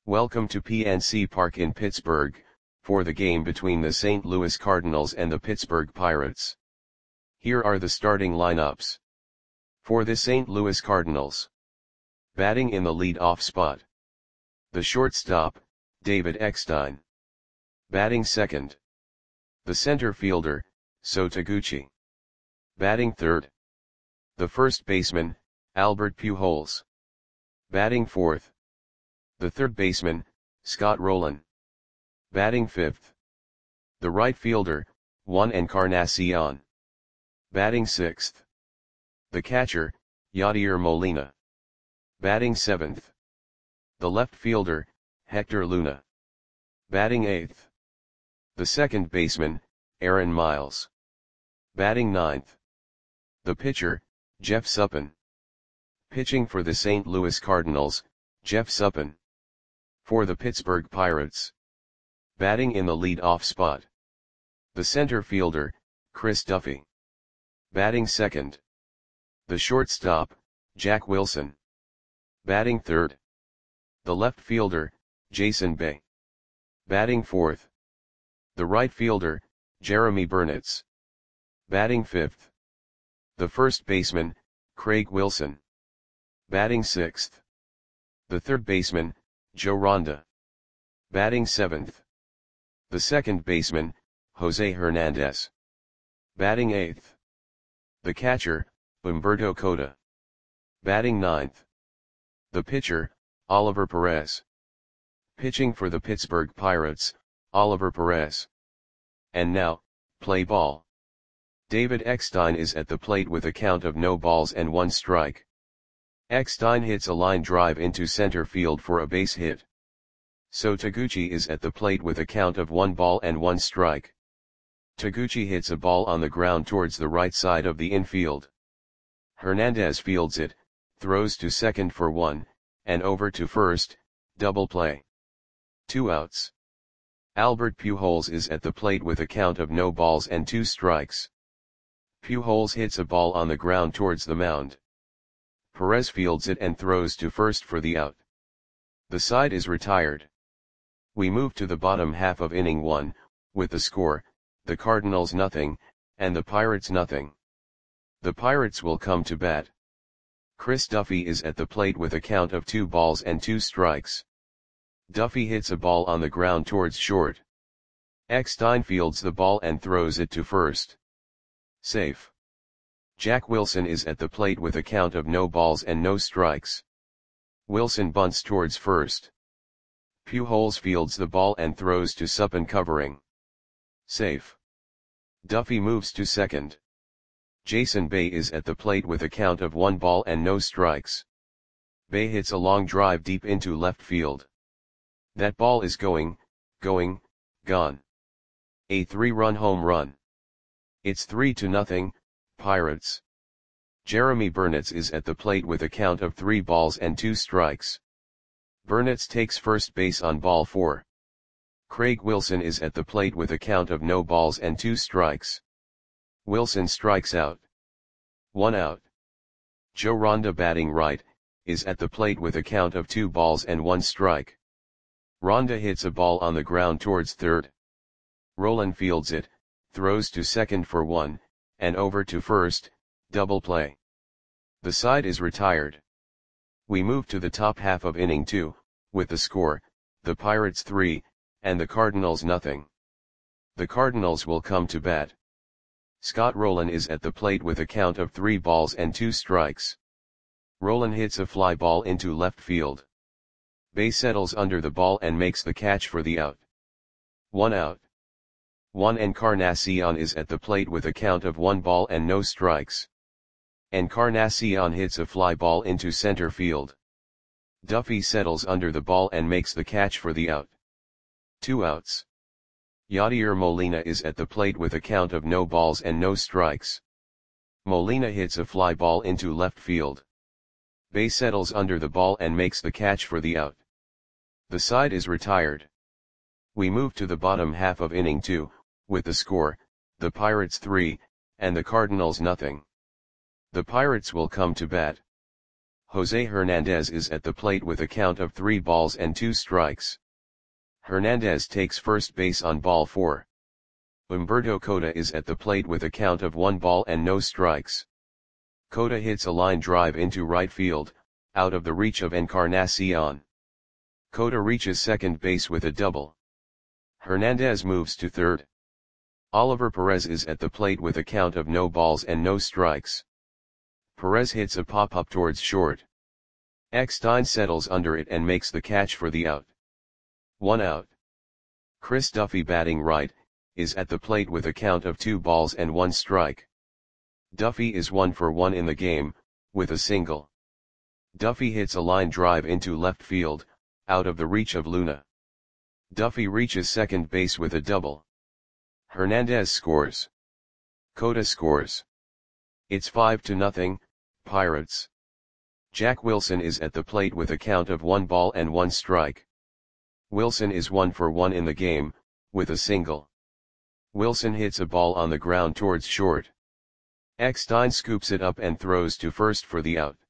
Welcome to PNC Park in Pittsburgh, for the game between the St. Louis Cardinals and the Pittsburgh Pirates. Here are the starting lineups. For the St. Louis Cardinals. Batting in the lead-off spot. The shortstop, David Eckstein. Batting second. The center fielder, Sho Taguchi. Batting third. The first baseman, Albert Pujols. Batting fourth. The third baseman, Scott Rolen. Batting fifth. The right fielder, Juan Encarnacion. Batting sixth. The catcher, Yadier Molina. Batting seventh. The left fielder, Hector Luna. Batting eighth. The second baseman, Aaron Miles. Batting ninth. The pitcher, Jeff Suppan. Pitching for the St. Louis Cardinals, Jeff Suppan. For the Pittsburgh Pirates. Batting in the lead-off spot. The center fielder, Chris Duffy. Batting second. The shortstop, Jack Wilson. Batting third. The left fielder, Jason Bay. Batting fourth. The right fielder, Jeremy Burnitz. Batting fifth. The first baseman, Craig Wilson. Batting sixth. The third baseman, Joe Ronda. Batting seventh. The second baseman, Jose Hernandez. Batting eighth. The catcher, Humberto Cota. Batting ninth. The pitcher, Oliver Perez. Pitching for the Pittsburgh Pirates, Oliver Perez. And now, play ball. David Eckstein is at the plate with a count of no balls and one strike. Eckstein hits a line drive into center field for a base hit. Sho Taguchi is at the plate with a count of 1 ball and 1 strike. Taguchi hits a ball on the ground towards the right side of the infield. Hernandez fields it, throws to second for 1, and over to first, double play. 2 outs. Albert Pujols is at the plate with a count of no balls and 2 strikes. Pujols hits a ball on the ground towards the mound. Perez fields it and throws to first for the out. The side is retired. We move to the bottom half of inning 1, with the score, the Cardinals nothing, and the Pirates nothing. The Pirates will come to bat. Chris Duffy is at the plate with a count of 2 balls and 2 strikes. Duffy hits a ball on the ground towards short. Eckstein fields the ball and throws it to first. Safe. Jack Wilson is at the plate with a count of no balls and no strikes. Wilson bunts towards first. Pujols fields the ball and throws to Suppan covering. Safe. Duffy moves to second. Jason Bay is at the plate with a count of 1 ball and no strikes. Bay hits a long drive deep into left field. That ball is gone. A 3-run home run. It's 3-0, Pirates. Jeremy Burnitz is at the plate with a count of 3 balls and 2 strikes. Burnitz takes first base on ball 4. Craig Wilson is at the plate with a count of no balls and 2 strikes. Wilson strikes out. 1 out. Joe Ronda batting right, is at the plate with a count of 2 balls and 1 strike. Ronda hits a ball on the ground towards third. Rolen fields it, throws to second for 1, and over to first, double play. The side is retired. We move to the top half of inning 2, with the score, the Pirates 3, and the Cardinals nothing. The Cardinals will come to bat. Scott Rolen is at the plate with a count of 3 balls and 2 strikes. Rolen hits a fly ball into left field. Bay settles under the ball and makes the catch for the out. 1 out. Juan Encarnacion is at the plate with a count of 1 ball and no strikes. Encarnacion hits a fly ball into center field. Duffy settles under the ball and makes the catch for the out. 2 outs. Yadier Molina is at the plate with a count of no balls and no strikes. Molina hits a fly ball into left field. Bay settles under the ball and makes the catch for the out. The side is retired. We move to the bottom half of inning 2, with the score, the Pirates 3, and the Cardinals nothing. The Pirates will come to bat. Jose Hernandez is at the plate with a count of 3 balls and 2 strikes. Hernandez takes first base on ball 4. Humberto Cota is at the plate with a count of 1 ball and no strikes. Cota hits a line drive into right field, out of the reach of Encarnacion. Cota reaches second base with a double. Hernandez moves to third. Oliver Perez is at the plate with a count of no balls and no strikes. Perez hits a pop-up towards short. Eckstein settles under it and makes the catch for the out. 1 out. Chris Duffy, batting right, is at the plate with a count of 2 balls and 1 strike. Duffy is 1 for 1 in the game, with a single. Duffy hits a line drive into left field, out of the reach of Luna. Duffy reaches second base with a double. Hernandez scores. Cota scores. It's 5-0, Pirates. Jack Wilson is at the plate with a count of 1 ball and 1 strike. Wilson is 1 for 1 in the game, with a single. Wilson hits a ball on the ground towards short. Eckstein scoops it up and throws to first for the out.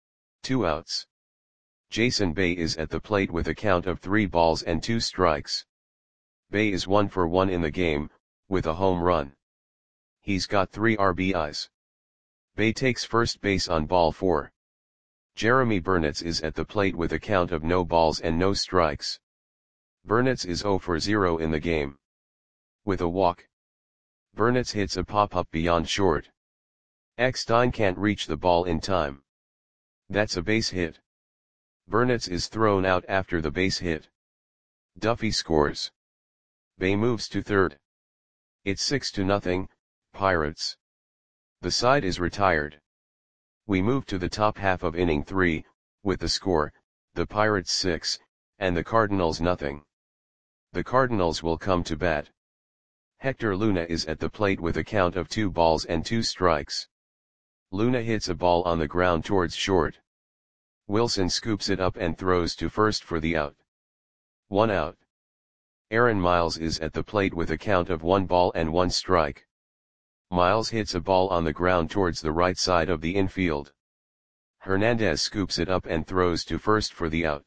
2 outs. Jason Bay is at the plate with a count of 3 balls and 2 strikes. Bay is 1 for 1 in the game, with a home run. He's got 3 RBIs. Bay takes first base on ball 4. Jeremy Burnitz is at the plate with a count of no balls and no strikes. Burnitz is 0 for 0 in the game. With a walk. Burnitz hits a pop-up beyond short. Eckstein can't reach the ball in time. That's a base hit. Burnitz is thrown out after the base hit. Duffy scores. Bay moves to third. It's 6-0, Pirates. The side is retired. We move to the top half of inning 3, with the score, the Pirates 6, and the Cardinals nothing. The Cardinals will come to bat. Hector Luna is at the plate with a count of 2 balls and 2 strikes. Luna hits a ball on the ground towards short. Wilson scoops it up and throws to first for the out. 1 out. Aaron Miles is at the plate with a count of 1 ball and 1 strike. Miles hits a ball on the ground towards the right side of the infield. Hernandez scoops it up and throws to first for the out.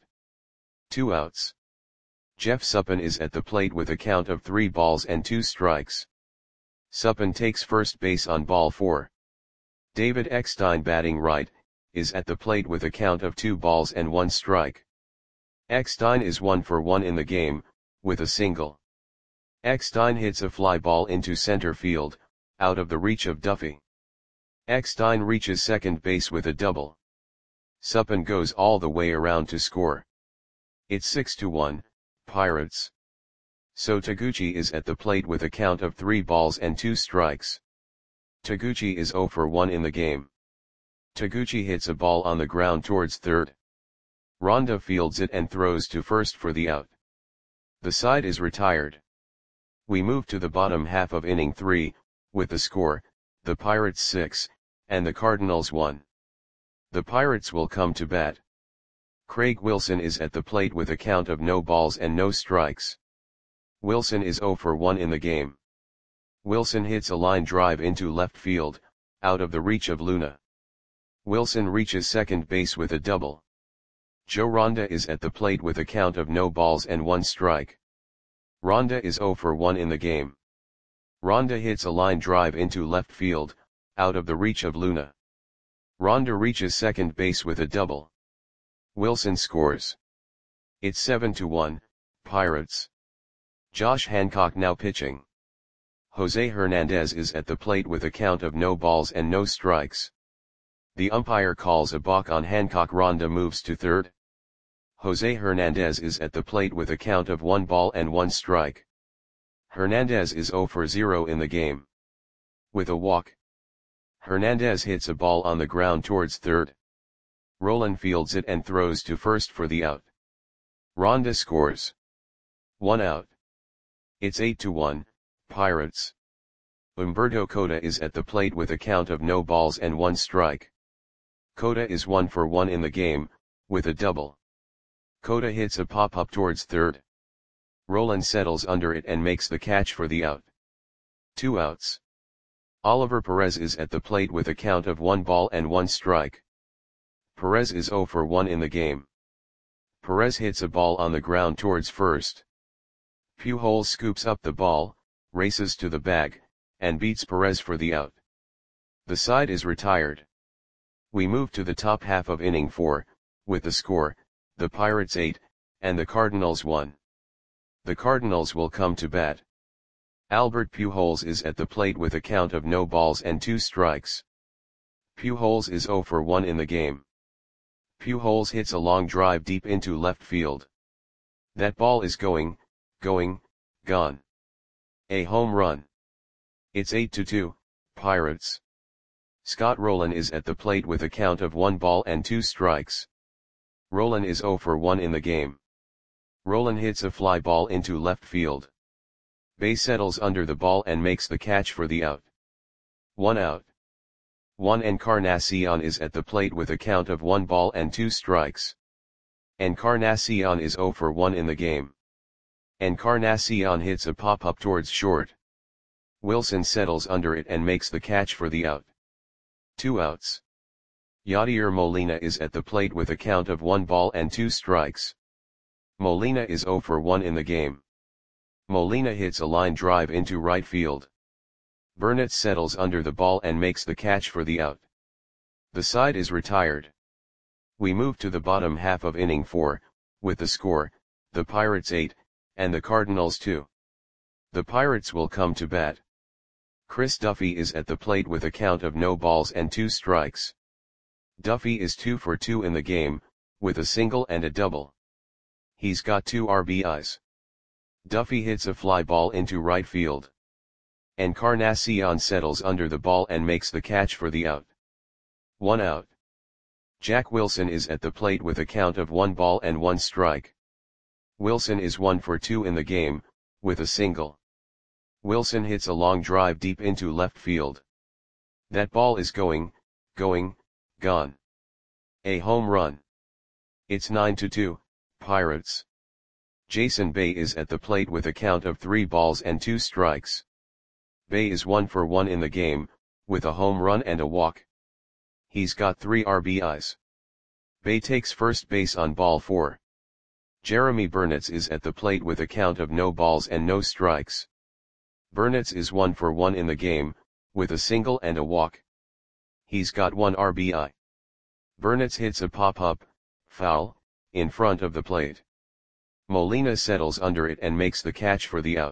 2 outs. Jeff Suppan is at the plate with a count of 3 balls and 2 strikes. Suppan takes first base on ball 4. David Eckstein, batting right, is at the plate with a count of 2 balls and 1 strike. Eckstein is 1 for 1 in the game, with a single. Eckstein hits a fly ball into center field, out of the reach of Duffy. Eckstein reaches second base with a double. Suppan goes all the way around to score. It's 6-1, Pirates. So Taguchi is at the plate with a count of 3 balls and 2 strikes. Taguchi is 0 for 1 in the game. Taguchi hits a ball on the ground towards third. Ronda fields it and throws to first for the out. The side is retired. We move to the bottom half of inning 3, with the score, the Pirates 6, and the Cardinals 1. The Pirates will come to bat. Craig Wilson is at the plate with a count of no balls and no strikes. Wilson is 0 for 1 in the game. Wilson hits a line drive into left field, out of the reach of Luna. Wilson reaches second base with a double. Joe Ronda is at the plate with a count of no balls and 1 strike. Ronda is 0 for 1 in the game. Ronda hits a line drive into left field, out of the reach of Luna. Ronda reaches second base with a double. Wilson scores. It's 7-1, Pirates. Josh Hancock now pitching. Jose Hernandez is at the plate with a count of no balls and no strikes. The umpire calls a balk on Hancock. Ronda moves to third. Jose Hernandez is at the plate with a count of 1 ball and 1 strike. Hernandez is 0 for 0 in the game. With a walk. Hernandez hits a ball on the ground towards third. Roland fields it and throws to first for the out. Ronda scores. 1 out. It's 8-1, Pirates. Humberto Cota is at the plate with a count of no balls and 1 strike. Cota is 1 for 1 in the game, with a double. Cota hits a pop-up towards third. Roland settles under it and makes the catch for the out. 2 outs. Oliver Perez is at the plate with a count of 1 ball and 1 strike. Perez is 0 for 1 in the game. Perez hits a ball on the ground towards first. Pujols scoops up the ball, races to the bag, and beats Perez for the out. The side is retired. We move to the top half of inning 4, with the score, the Pirates 8, and the Cardinals 1. The Cardinals will come to bat. Albert Pujols is at the plate with a count of no balls and 2 strikes. Pujols is 0 for 1 in the game. Pujols hits a long drive deep into left field. That ball is going, gone. A home run. It's 8-2, Pirates. Scott Rolen is at the plate with a count of 1 ball and 2 strikes. Rolen is 0 for 1 in the game. Rolen hits a fly ball into left field. Bay settles under the ball and makes the catch for the out. 1 out. Juan Encarnacion is at the plate with a count of 1 ball and 2 strikes. Encarnacion is 0 for 1 in the game. Encarnacion hits a pop-up towards short. Wilson settles under it and makes the catch for the out. 2 outs. Yadier Molina is at the plate with a count of 1 ball and 2 strikes. Molina is 0 for 1 in the game. Molina hits a line drive into right field. Burnett settles under the ball and makes the catch for the out. The side is retired. We move to the bottom half of inning 4, with the score, the Pirates 8, and the Cardinals 2. The Pirates will come to bat. Chris Duffy is at the plate with a count of no balls and 2 strikes. Duffy is 2 for 2 in the game, with a single and a double. He's got 2 RBIs. Duffy hits a fly ball into right field. Encarnacion settles under the ball and makes the catch for the out. 1 out. Jack Wilson is at the plate with a count of 1 ball and 1 strike. Wilson is 1 for 2 in the game, with a single. Wilson hits a long drive deep into left field. That ball is going, gone. A home run. It's 9-2, Pirates. Jason Bay is at the plate with a count of 3 balls and 2 strikes. Bay is 1 for 1 in the game, with a home run and a walk. He's got 3 RBIs. Bay takes first base on ball 4. Jeremy Burnett is at the plate with a count of no balls and no strikes. Burnett is 1 for 1 in the game, with a single and a walk. He's got 1 RBI. Burnett hits a pop-up, foul, in front of the plate. Molina settles under it and makes the catch for the out.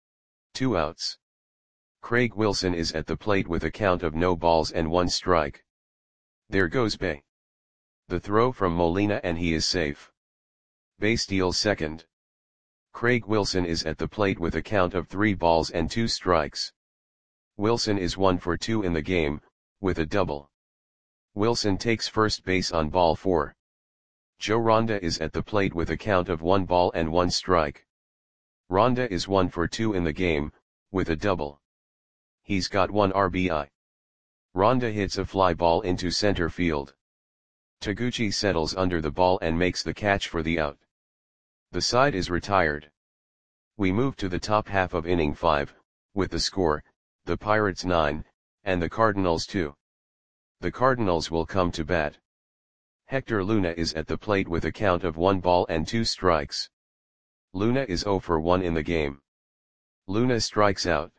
2 outs. Craig Wilson is at the plate with a count of no balls and 1 strike. There goes Bay. The throw from Molina and he is safe. Bay steals second. Craig Wilson is at the plate with a count of 3 balls and 2 strikes. Wilson is 1 for 2 in the game, with a double. Wilson takes first base on ball 4. Joe Ronda is at the plate with a count of 1 ball and 1 strike. Ronda is 1 for 2 in the game, with a double. He's got 1 RBI. Ronda hits a fly ball into center field. Taguchi settles under the ball and makes the catch for the out. The side is retired. We move to the top half of inning 5, with the score, the Pirates 9, and the Cardinals 2. The Cardinals will come to bat. Hector Luna is at the plate with a count of 1 ball and 2 strikes. Luna is 0 for 1 in the game. Luna strikes out.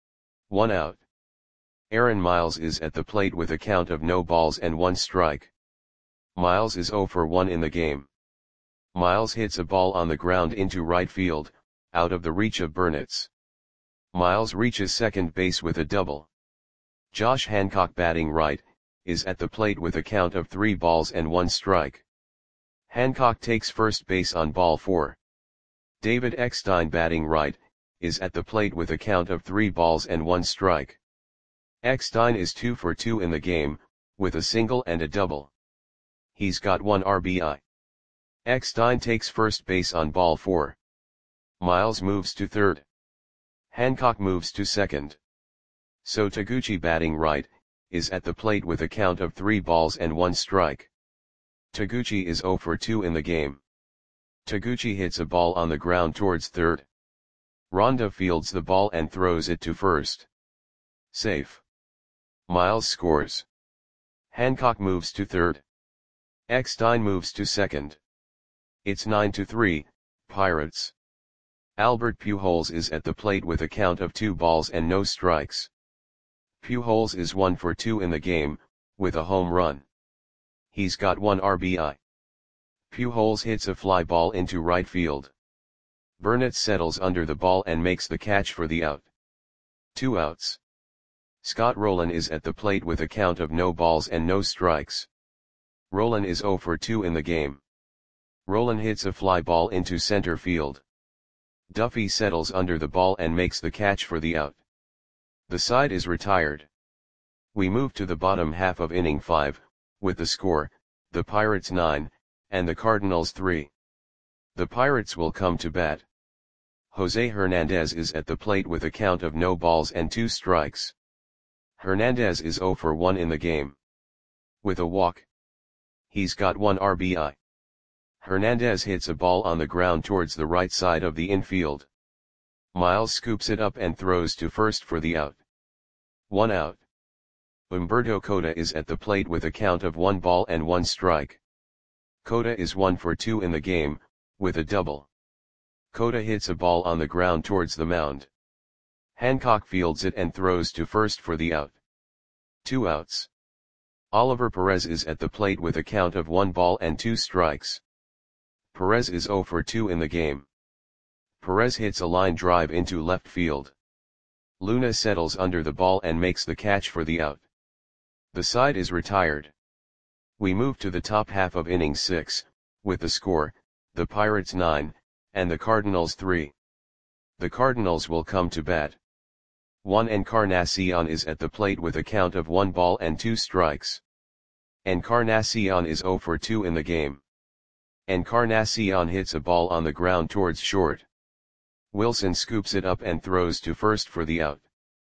1 out. Aaron Miles is at the plate with a count of no balls and 1 strike. Miles is 0 for 1 in the game. Miles hits a ball on the ground into right field, out of the reach of Burnett. Miles reaches second base with a double. Josh Hancock batting right, is at the plate with a count of 3 balls and 1 strike. Hancock takes first base on ball 4. David Eckstein batting right, is at the plate with a count of 3 balls and 1 strike. Eckstein is 2 for 2 in the game, with a single and a double. He's got 1 RBI. Eckstein takes first base on ball 4. Miles moves to third. Hancock moves to second. So Taguchi batting right, is at the plate with a count of 3 balls and 1 strike. Taguchi is 0 for 2 in the game. Taguchi hits a ball on the ground towards third. Ronda fields the ball and throws it to first. Safe. Miles scores. Hancock moves to third. Eckstein moves to second. It's 9-3, Pirates. Albert Pujols is at the plate with a count of 2 balls and no strikes. Pujols is 1 for 2 in the game, with a home run. He's got 1 RBI. Pujols hits a fly ball into right field. Burnett settles under the ball and makes the catch for the out. 2 outs. Scott Rolen is at the plate with a count of no balls and no strikes. Rolen is 0 for 2 in the game. Rolen hits a fly ball into center field. Duffy settles under the ball and makes the catch for the out. The side is retired. We move to the bottom half of inning 5, with the score, the Pirates 9, and the Cardinals 3. The Pirates will come to bat. Jose Hernandez is at the plate with a count of no balls and 2 strikes. Hernandez is 0 for 1 in the game. With a walk. He's got 1 RBI. Hernandez hits a ball on the ground towards the right side of the infield. Miles scoops it up and throws to first for the out. 1 out. Humberto Cota is at the plate with a count of 1 ball and 1 strike. Cota is 1 for 2 in the game, with a double. Cota hits a ball on the ground towards the mound. Hancock fields it and throws to first for the out. 2 outs. Oliver Perez is at the plate with a count of 1 ball and 2 strikes. Perez is 0 for 2 in the game. Perez hits a line drive into left field. Luna settles under the ball and makes the catch for the out. The side is retired. We move to the top half of inning 6, with the score, the Pirates 9, and the Cardinals 3. The Cardinals will come to bat. Juan Encarnacion is at the plate with a count of 1 ball and 2 strikes. Encarnacion is 0 for 2 in the game. Encarnacion hits a ball on the ground towards short. Wilson scoops it up and throws to first for the out.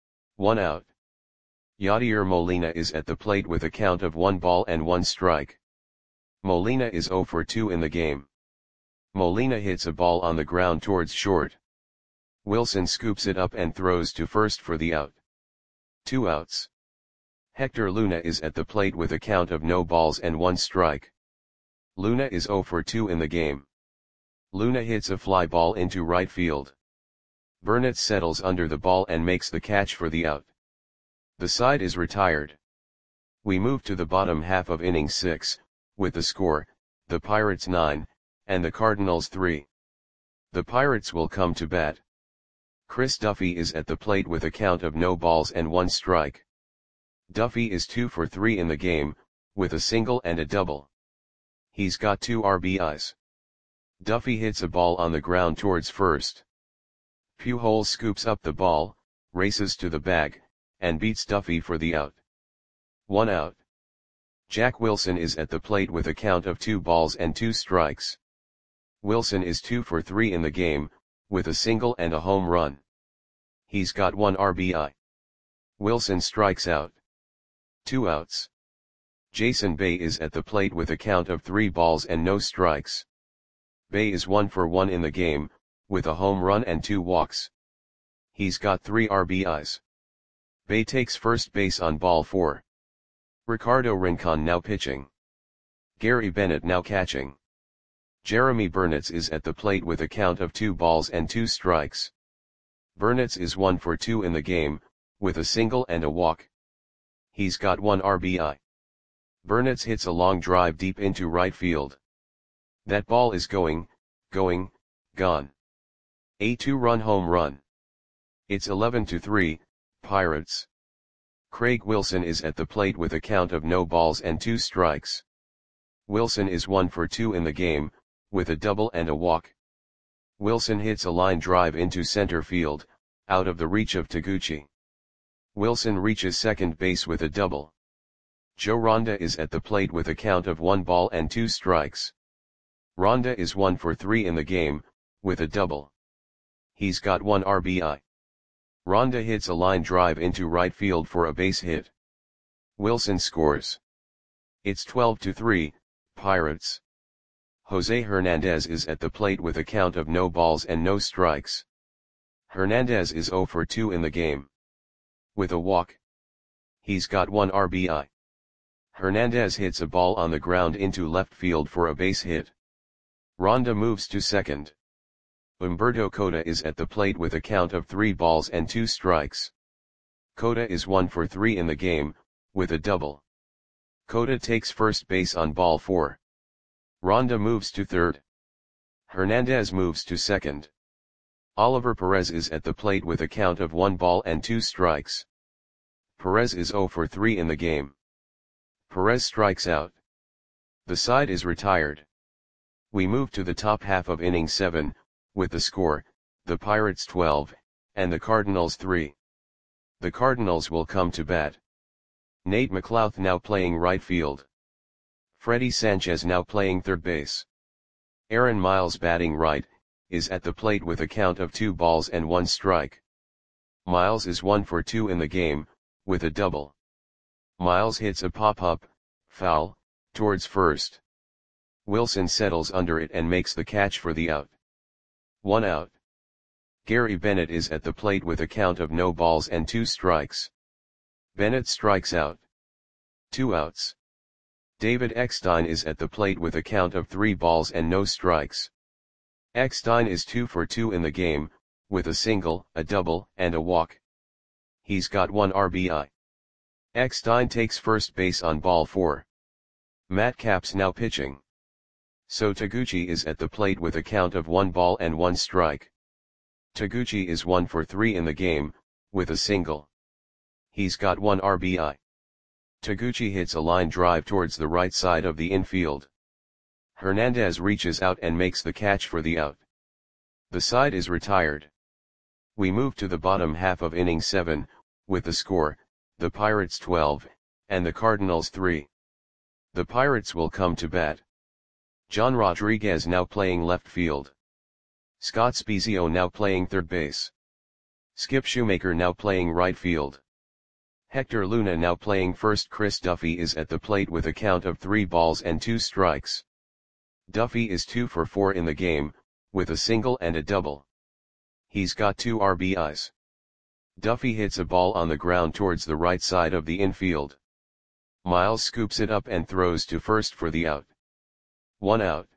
1 out. Yadier Molina is at the plate with a count of 1 ball and 1 strike. Molina is 0 for 2 in the game. Molina hits a ball on the ground towards short. Wilson scoops it up and throws to first for the out. 2 outs. Hector Luna is at the plate with a count of no balls and 1 strike. Luna is 0 for 2 in the game. Luna hits a fly ball into right field. Burnett settles under the ball and makes the catch for the out. The side is retired. We move to the bottom half of inning 6, with the score, the Pirates 9, and the Cardinals 3. The Pirates will come to bat. Chris Duffy is at the plate with a count of no balls and 1 strike. Duffy is 2 for 3 in the game, with a single and a double. He's got 2 RBIs. Duffy hits a ball on the ground towards first. Pujols scoops up the ball, races to the bag, and beats Duffy for the out. 1 out. Jack Wilson is at the plate with a count of 2 balls and 2 strikes. Wilson is 2 for 3 in the game, with a single and a home run. He's got 1 RBI. Wilson strikes out. 2 outs. Jason Bay is at the plate with a count of 3 balls and no strikes. Bay is 1 for 1 in the game, with a home run and 2 walks. He's got 3 RBIs. Bay takes first base on ball 4. Ricardo Rincon now pitching. Gary Bennett now catching. Jeremy Burnett is at the plate with a count of 2 balls and 2 strikes. Burnett is 1 for 2 in the game, with a single and a walk. He's got 1 RBI. Burnett hits a long drive deep into right field. That ball is gone. A 2-run home run. It's 11-3, Pirates. Craig Wilson is at the plate with a count of no balls and 2 strikes. Wilson is 1 for 2 in the game, with a double and a walk. Wilson hits a line drive into center field, out of the reach of Taguchi. Wilson reaches second base with a double. Joe Ronda is at the plate with a count of 1 ball and 2 strikes. Ronda is 1 for 3 in the game, with a double. He's got 1 RBI. Ronda hits a line drive into right field for a base hit. Wilson scores. It's 12-3, Pirates. Jose Hernandez is at the plate with a count of no balls and no strikes. Hernandez is 0 for 2 in the game. With a walk. He's got 1 RBI. Hernandez hits a ball on the ground into left field for a base hit. Ronda moves to second. Humberto Cota is at the plate with a count of 3 balls and 2 strikes. Cota is 1 for 3 in the game, with a double. Cota takes first base on ball 4. Ronda moves to third. Hernandez moves to second. Oliver Perez is at the plate with a count of 1 ball and 2 strikes. Perez is 0 for 3 in the game. Perez strikes out. The side is retired. We move to the top half of inning 7, with the score, the Pirates 12, and the Cardinals 3. The Cardinals will come to bat. Nate McLouth now playing right field. Freddie Sanchez now playing third base. Aaron Miles batting right, is at the plate with a count of 2 balls and 1 strike. Miles is 1 for 2 in the game, with a double. Miles hits a pop-up, foul, towards first. Wilson settles under it and makes the catch for the out. 1 out. Gary Bennett is at the plate with a count of no balls and 2 strikes. Bennett strikes out. 2 outs. David Eckstein is at the plate with a count of 3 balls and no strikes. Eckstein is 2 for 2 in the game, with a single, a double, and a walk. He's got 1 RBI. Eckstein takes first base on ball 4. Matt Capps now pitching. So Taguchi is at the plate with a count of 1 ball and 1 strike. Taguchi is 1 for 3 in the game, with a single. He's got 1 RBI. Taguchi hits a line drive towards the right side of the infield. Hernandez reaches out and makes the catch for the out. The side is retired. We move to the bottom half of inning 7, with the score, the Pirates 12, and the Cardinals 3. The Pirates will come to bat. John Rodriguez now playing left field. Scott Spiezio now playing third base. Skip Shoemaker now playing right field. Hector Luna now playing first. Chris Duffy is at the plate with a count of 3 balls and 2 strikes. Duffy is 2 for 4 in the game, with a single and a double. He's got 2 RBIs. Duffy hits a ball on the ground towards the right side of the infield. Miles scoops it up and throws to first for the out. 1 out.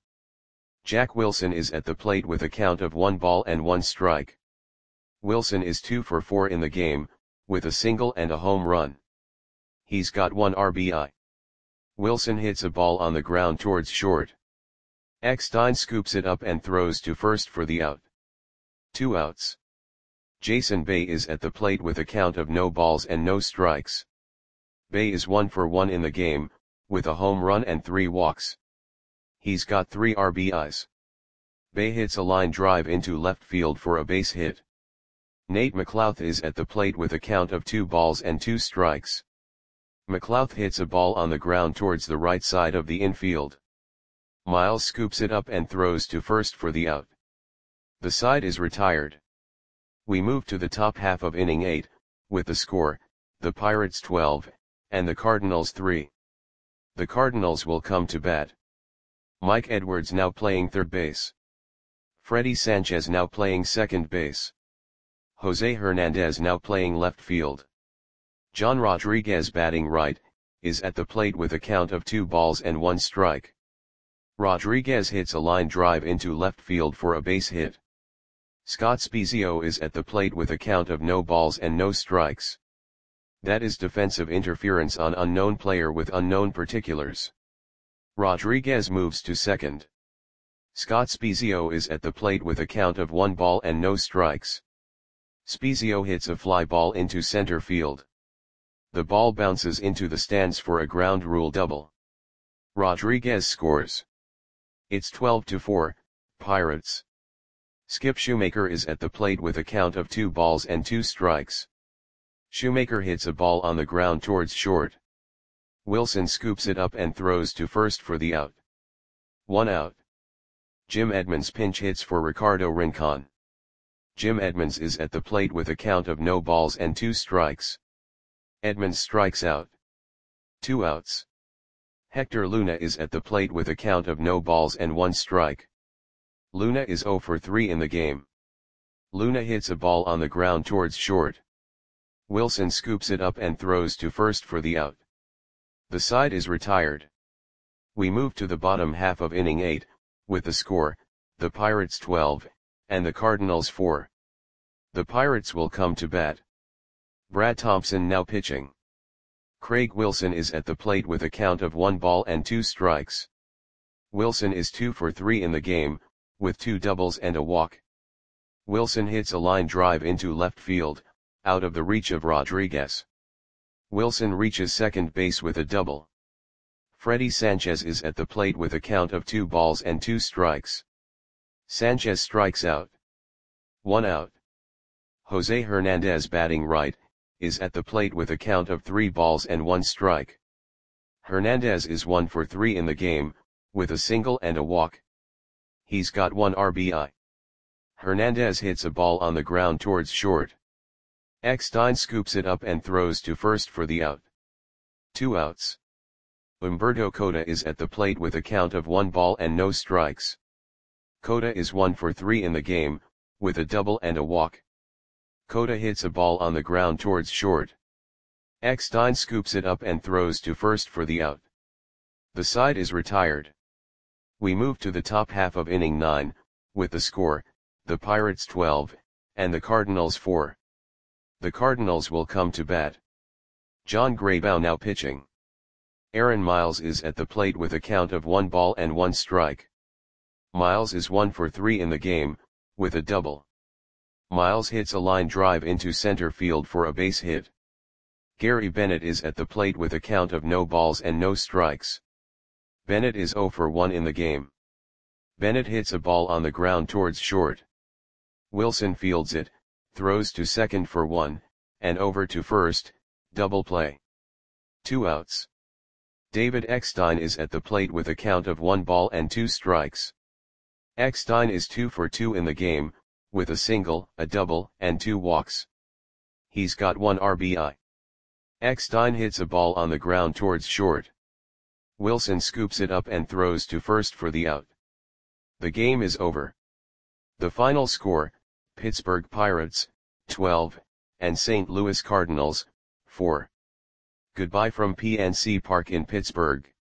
Jack Wilson is at the plate with a count of 1 ball and 1 strike. Wilson is 2 for 4 in the game, with a single and a home run. He's got 1 RBI. Wilson hits a ball on the ground towards short. Eckstein scoops it up and throws to first for the out. 2 outs. Jason Bay is at the plate with a count of no balls and no strikes. Bay is 1 for 1 in the game, with a home run and 3 walks. He's got 3 RBIs. Bay hits a line drive into left field for a base hit. Nate McLouth is at the plate with a count of 2 balls and 2 strikes. McLouth hits a ball on the ground towards the right side of the infield. Miles scoops it up and throws to first for the out. The side is retired. We move to the top half of inning 8, with the score, the Pirates 12, and the Cardinals 3. The Cardinals will come to bat. Mike Edwards now playing third base. Freddie Sanchez now playing second base. Jose Hernandez now playing left field. John Rodriguez batting right, is at the plate with a count of 2 balls and 1 strike. Rodriguez hits a line drive into left field for a base hit. Scott Spiezio is at the plate with a count of no balls and no strikes. That is defensive interference on unknown player with unknown particulars. Rodriguez moves to second. Scott Spiezio is at the plate with a count of 1 ball and no strikes. Spiezio hits a fly ball into center field. The ball bounces into the stands for a ground rule double. Rodriguez scores. It's 12-4, Pirates. Skip Shoemaker is at the plate with a count of 2 balls and 2 strikes. Shoemaker hits a ball on the ground towards short. Wilson scoops it up and throws to first for the out. 1 out. Jim Edmonds pinch hits for Ricardo Rincon. Jim Edmonds is at the plate with a count of no balls and 2 strikes. Edmonds strikes out. 2 outs. Hector Luna is at the plate with a count of no balls and 1 strike. Luna is 0 for 3 in the game. Luna hits a ball on the ground towards short. Wilson scoops it up and throws to first for the out. The side is retired. We move to the bottom half of inning 8, with the score, the Pirates 12, and the Cardinals 4. The Pirates will come to bat. Brad Thompson now pitching. Craig Wilson is at the plate with a count of 1 ball and 2 strikes. Wilson is 2 for 3 in the game, with 2 doubles and a walk. Wilson hits a line drive into left field, out of the reach of Rodriguez. Wilson reaches second base with a double. Freddy Sanchez is at the plate with a count of 2 balls and 2 strikes. Sanchez strikes out. 1 out. Jose Hernandez, batting right, is at the plate with a count of 3 balls and 1 strike. Hernandez is 1 for 3 in the game, with a single and a walk. He's got 1 RBI. Hernandez hits a ball on the ground towards short. Eckstein scoops it up and throws to first for the out. 2 outs. Humberto Cota is at the plate with a count of 1 ball and no strikes. Cota is 1 for 3 in the game, with a double and a walk. Cota hits a ball on the ground towards short. Eckstein scoops it up and throws to first for the out. The side is retired. We move to the top half of inning 9, with the score, the Pirates 12, and the Cardinals 4. The Cardinals will come to bat. John Graybow now pitching. Aaron Miles is at the plate with a count of 1 ball and 1 strike. Miles is 1 for 3 in the game, with a double. Miles hits a line drive into center field for a base hit. Gary Bennett is at the plate with a count of no balls and no strikes. Bennett is 0 for 1 in the game. Bennett hits a ball on the ground towards short. Wilson fields it, throws to second for 1, and over to first, double play. 2 outs. David Eckstein is at the plate with a count of 1 ball and 2 strikes. Eckstein is 2 for 2 in the game, with a single, a double, and 2 walks. He's got 1 RBI. Eckstein hits a ball on the ground towards short. Wilson scoops it up and throws to first for the out. The game is over. The final score, Pittsburgh Pirates, 12, and St. Louis Cardinals, 4. Goodbye from PNC Park in Pittsburgh.